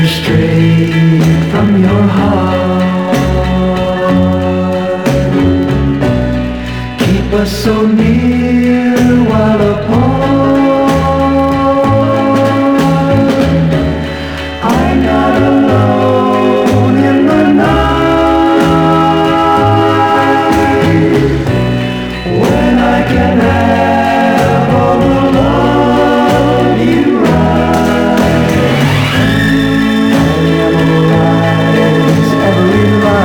letter straight from your heart. Keep us so near while apart. I'm not alone in the night when I can have all the love you write. Memorize every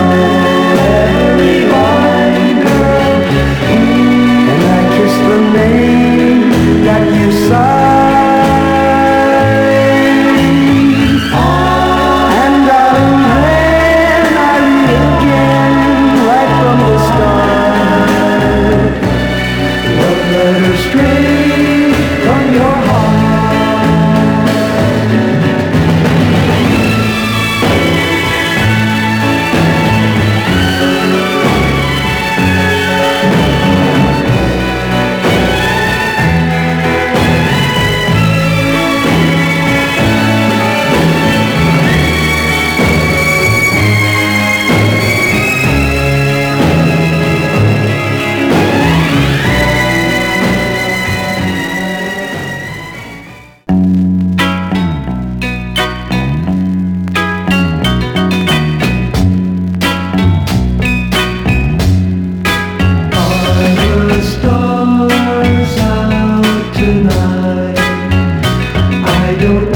line, girl, and I kiss the name that you sign. And darling, when I read again, right from the start, love letter straight from your heart. The stars out tonight. I don't